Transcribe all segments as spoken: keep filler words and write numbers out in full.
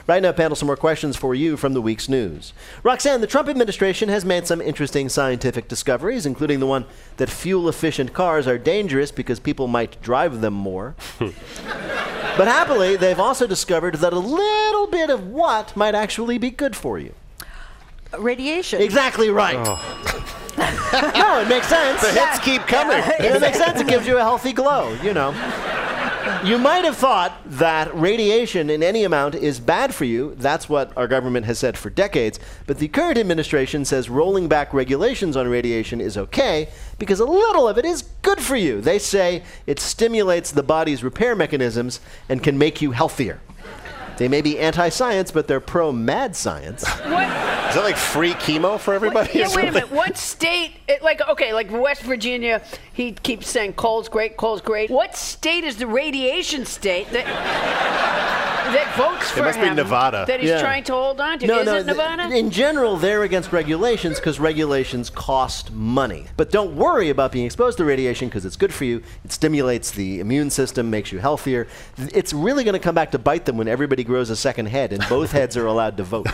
Right now, panel, some more questions for you from the week's news. Roxanne, the Trump administration has made some interesting scientific discoveries, including the one that fuel-efficient cars are dangerous because people might drive them more. But happily, they've also discovered that a little bit of what might actually be good for you. Radiation. Exactly right. Oh. No, it makes sense. The hits keep coming. It makes sense. It gives you a healthy glow, you know. You might have thought that radiation in any amount is bad for you. That's what our government has said for decades. But the current administration says rolling back regulations on radiation is okay because a little of it is good for you. They say it stimulates the body's repair mechanisms and can make you healthier. They may be anti-science, but they're pro-mad science. What? Is that like free chemo for everybody? What, yeah, wait a minute. What state, it, like, okay, like West Virginia, he keeps saying coal's great, coal's great. What state is the radiation state that that votes for him? It must be Nevada. That he's Yeah. trying to hold on to. No, is no, it Nevada? th- in general, they're against regulations because regulations cost money. But don't worry about being exposed to radiation because it's good for you. It stimulates the immune system, makes you healthier. Th- It's really going to come back to bite them when everybody grows a second head and both heads are allowed to vote.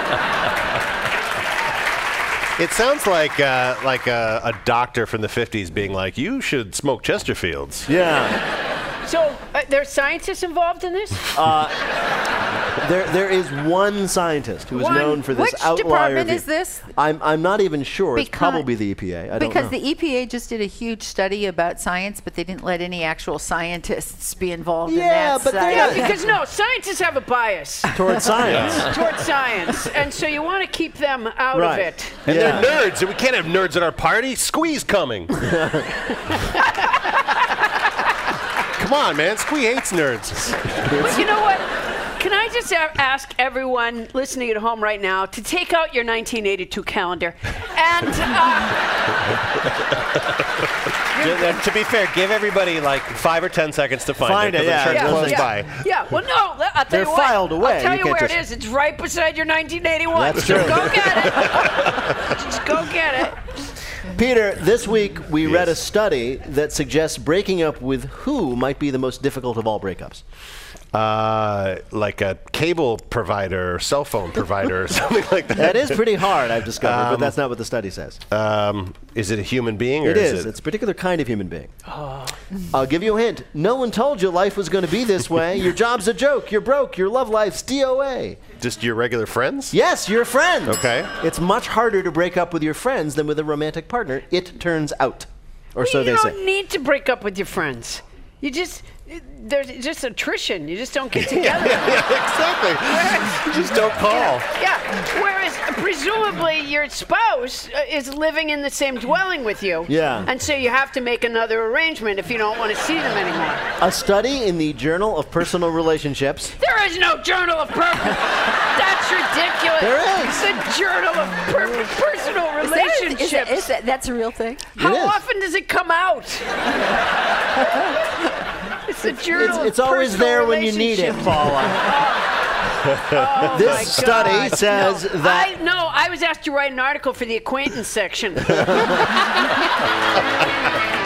It sounds like uh, like a, a doctor from the fifties being like, you should smoke Chesterfields. Yeah. So, uh, there's scientists involved in this? There, there is one scientist who is One. known for this Which outlier department view. is this? I'm, I'm not even sure. It's Because- probably the E P A. I don't Because know. the E P A just did a huge study about science, but they didn't let any actual scientists be involved in Yeah, that but study. they're Yeah, not- because no, scientists have a bias Towards science. towards science, and so you want to keep them out Right. of it. And Yeah. they're nerds, and we can't have nerds at our party. Squee's coming. Come on, man. Squee hates nerds. But you know what? Can I just a- ask everyone listening at home right now to take out your nineteen eighty-two calendar and uh, Uh, to be fair, give everybody like five or ten seconds to find, Find it. it, 'cause I'm yeah. sure it's Yeah, close yeah, by. yeah. Well, no, I'll tell They're you what. filed away. I'll tell You you, can't where just- it is. It's right beside your nineteen eighty-one. That's Just true. go get it. Just go get it. Peter, this week we Yes. read a study that suggests breaking up with who might be the most difficult of all breakups. Uh, like a cable provider or cell phone provider or something like that. That is pretty hard, I've discovered, but Um, that's not what the study says. Um, is it a human being? Or It is. is it? It's a particular kind of human being. I'll give you a hint. No one told you life was going to be this way. Your job's a joke. You're broke. Your love life's D O A. Just your regular friends? Yes, your friends. Okay. It's much harder to break up with your friends than with a romantic partner, it turns out. Or so you they don't say. need to break up with your friends. You just there's just attrition. You just don't get together. Exactly. You just don't call. Yeah. Whereas presumably your spouse uh, is living in the same dwelling with you. Yeah. And so you have to make another arrangement if you don't want to see them anymore. A study in the Journal of Personal Relationships. There is no Journal of Purpose. That's ridiculous. There is. The Journal of Pur- Personal Is that- is Relationships. that- is that- that's a real thing? How It is. often does it come out? It's the Journal It's, of it's always Personal there when you need it, Relationships. Paula. Oh, This my study God. says no, that- I, no, I was asked to write an article for the acquaintance section.